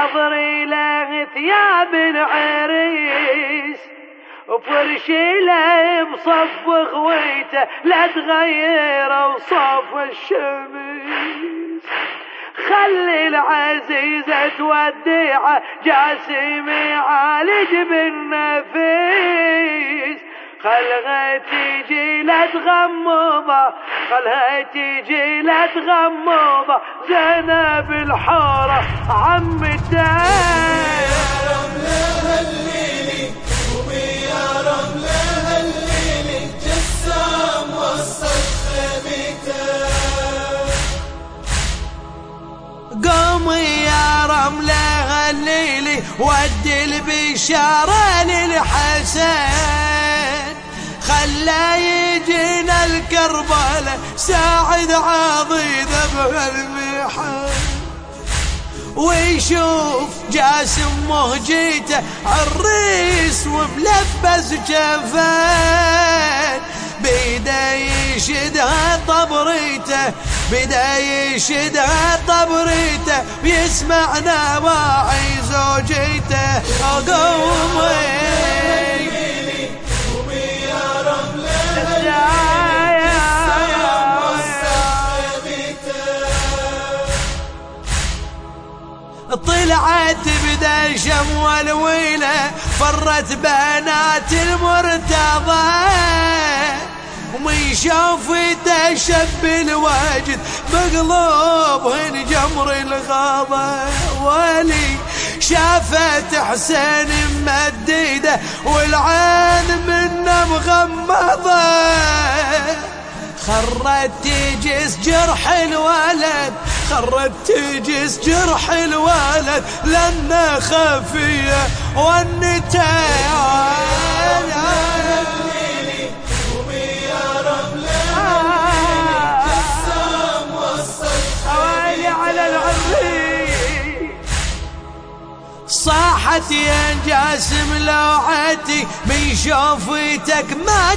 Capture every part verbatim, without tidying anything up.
حضري له ثياب العريس وفرش له بصف غويته لا تغير وصف الشمس. خلي العزيزة توديعه جاسم يعالج بالنفيس. خلها تيجي لا تغمضه خلها تيجي لا تغمضه زينب الحورة عمته. قومي يا رملة الليلي ودي البشارة للحسن. خلا يجينا الكربلة ساعد عضيده بهالمحن ويشوف جاسم مهجيته عريس وملبس جفان. بيده يشدها طبريته بيده يشدها طبريته بيسمع نواعي زوجيته. قومي طلعت بدشم والويلة فرت بنات المرتضى ومن شافته شب الوجد بقلوبهن جمر الغضا. ولي شافت حسين ممديده والعين منه مغمضه. خرت تجس جرح الولد خرت تجس جرح الولد لأنه خفية والنتاج. صاحت يا جاسم لوعتي من شوفتك ما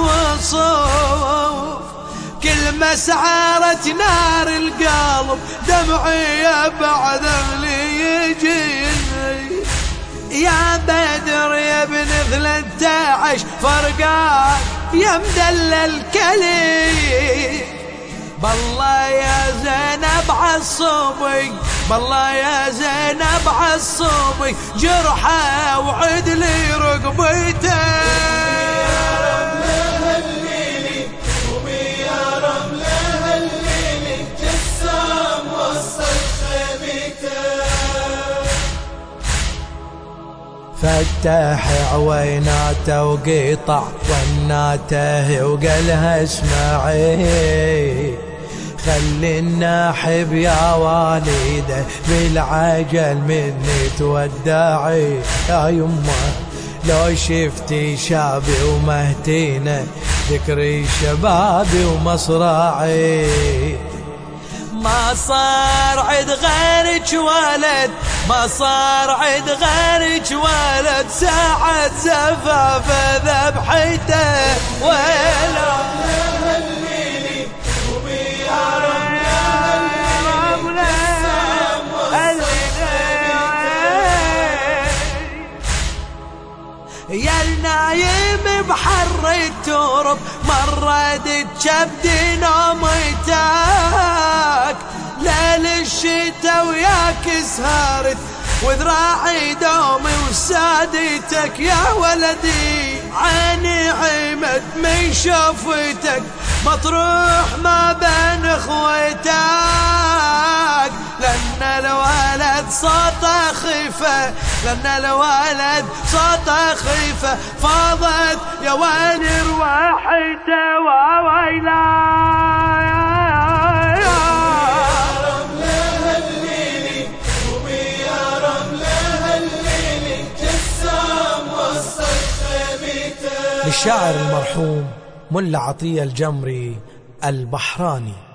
تنوصف. كل مسعرة نار القلب دمعي بعد اللي يجي. يا بدر يا ابن ثلاثة عشر فرقان يا مدلل كلي. بالله يا زينب عالصبي بالله يا زينب عالصبي جرحه وعد لي رقبته. فتح عويناته وقطع وناته وقالها اسمعي. خلي الناحب يا والده بالعجل مني تودعي. يا يمه لو شفتي شابي ومهتينه ذكري شبابي ومصراعي. ما صار عد غيرك ولد ما صار عد غيرك ولد ساعة زفافه ذبحته. ويلا يا النايم بحر الترب مرد تشبد نومتك. ليل الشتا وياك سهرت وذراعي دومي وسادتك. يا ولدي عيني عمت من شوفتك مطروح ما بين اخوتك. لأن الولد صوته خيفة لأن الولد صوته خيفة فاضت يا ويل رواحته وويلا. للشاعر المرحوم ملا عطية الجمري البحراني.